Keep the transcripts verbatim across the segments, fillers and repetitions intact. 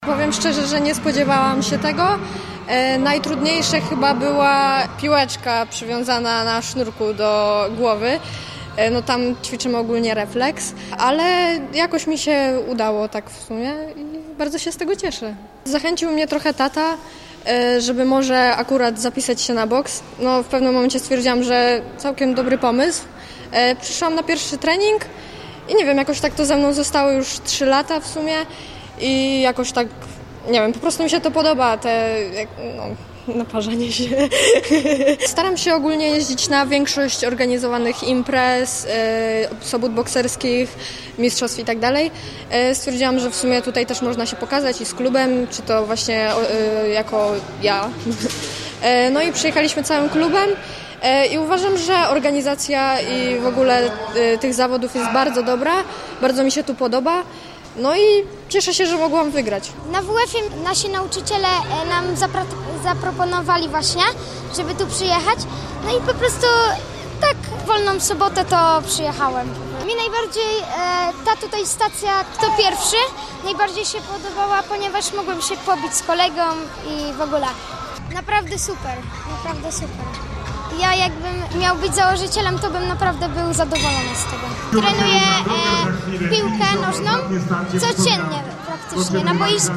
Powiem szczerze, że nie spodziewałam się tego. E, najtrudniejsze chyba była piłeczka przywiązana na sznurku do głowy. E, no tam ćwiczymy ogólnie refleks, ale jakoś mi się udało tak w sumie i bardzo się z tego cieszę. Zachęcił mnie trochę tata, e, żeby może akurat zapisać się na boks. No w pewnym momencie stwierdziłam, że całkiem dobry pomysł. E, przyszłam na pierwszy trening i nie wiem, jakoś tak to ze mną zostało już trzy lata w sumie. I jakoś tak, nie wiem, po prostu mi się to podoba, te, no, naparzanie się. Staram się ogólnie jeździć na większość organizowanych imprez, e, sobót bokserskich, mistrzostw i tak dalej. E, stwierdziłam, że w sumie tutaj też można się pokazać i z klubem, czy to właśnie e, jako ja. E, no i przyjechaliśmy całym klubem. I uważam, że organizacja i w ogóle e, tych zawodów jest bardzo dobra, bardzo mi się tu podoba. No i cieszę się, że mogłam wygrać. Na W F-ie nasi nauczyciele nam zapra- zaproponowali właśnie, żeby tu przyjechać. No i po prostu tak wolną sobotę to przyjechałem. Mi najbardziej e, ta tutaj stacja Kto Pierwszy najbardziej się podobała, ponieważ mogłem się pobić z kolegą i w ogóle. Naprawdę super, naprawdę super. Ja jakbym miał być założycielem, to bym naprawdę był zadowolony z tego. Trenuję e, piłkę nożną codziennie praktycznie na boisku,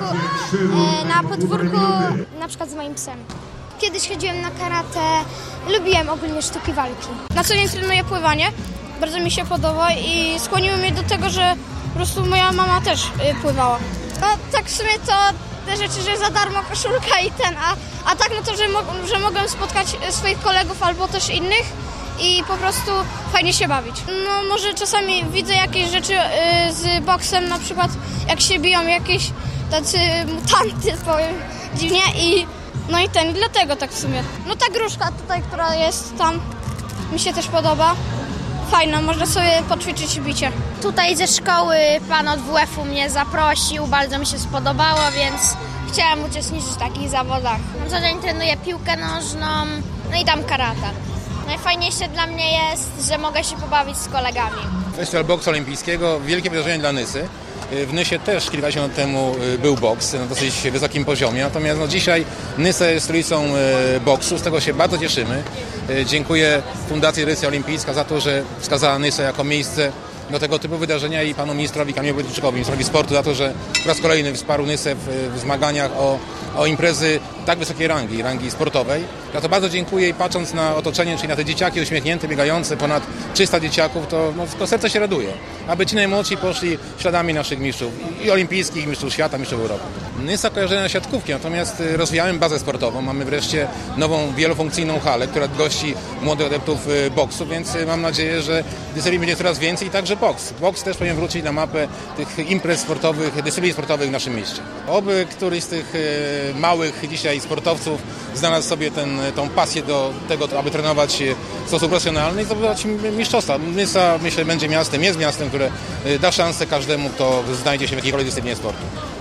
e, na podwórku, na przykład z moim psem. Kiedyś chodziłem na karate, lubiłem ogólnie sztuki walki. Na co dzień trenuję pływanie, bardzo mi się podoba i skłoniło mnie do tego, że po prostu moja mama też y, pływała. No tak w sumie to te rzeczy, że za darmo koszulka i ten, a, a tak no to, że, mo- że mogłem spotkać swoich kolegów albo też innych i po prostu fajnie się bawić. No może czasami widzę jakieś rzeczy y, z boksem, na przykład jak się biją jakieś tacy mutanty, powiem dziwnie i no i ten, i dlatego tak w sumie. No ta gruszka tutaj, która jest tam, mi się też podoba. Fajna, można sobie poćwiczyć bicie. Tutaj ze szkoły pan od W F-u mnie zaprosił, bardzo mi się spodobało, więc chciałam uczestniczyć w takich zawodach. Na co dzień trenuję piłkę nożną, no i tam karate. Najfajniejsze dla mnie jest, że mogę się pobawić z kolegami. Festiwal Boksu Olimpijskiego, wielkie wydarzenie dla Nysy. W Nysie też kilkadziesiąt lat temu był boks na dosyć wysokim poziomie, natomiast no, dzisiaj Nysa jest stolicą boksu, z tego się bardzo cieszymy. Dziękuję Fundacji Edycja Olimpijska za to, że wskazała Nysę jako miejsce do tego typu wydarzenia i panu ministrowi Kamilowi Wojtyłczykowi, ministrowi sportu za to, że po raz kolejny wsparł Nysę w, w zmaganiach o, o imprezy tak wysokiej rangi, rangi sportowej. Ja to bardzo dziękuję i patrząc na otoczenie, czyli na te dzieciaki uśmiechnięte, biegające, ponad trzysta dzieciaków, to, no, to serce się raduje. Aby ci najmłodsi poszli śladami naszych mistrzów i olimpijskich, i mistrzów świata, mistrzów Europy. Nysa kojarzona na siatkówki, natomiast rozwijamy bazę sportową. Mamy wreszcie nową, wielofunkcyjną halę, która gości młodych adeptów boksu, więc mam nadzieję, że dyscyplin będzie coraz więcej i także boks. Boks też powinien wrócić na mapę tych imprez sportowych, dyscyplin sportowych w naszym mieście. Oby któryś z tych małych dzisiaj sportowców znalazł sobie ten, tą pasję do tego, aby trenować w sposób profesjonalny i zdobywać mistrzostwa. Nysa, myślę, będzie miastem, jest miastem, które da szansę każdemu, kto znajdzie się w jakiejkolwiek dyscyplinie sportu.